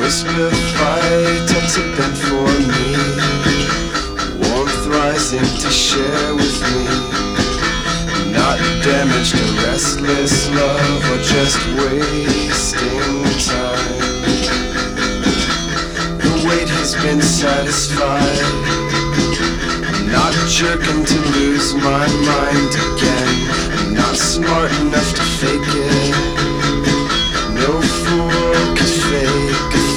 whisper fight tucks a bent for me. Warmth rising to share with me. Not damaged or restless love or just wasting time. The wait has been satisfied. I'm not jerking to lose my mind again. I'm not smart enough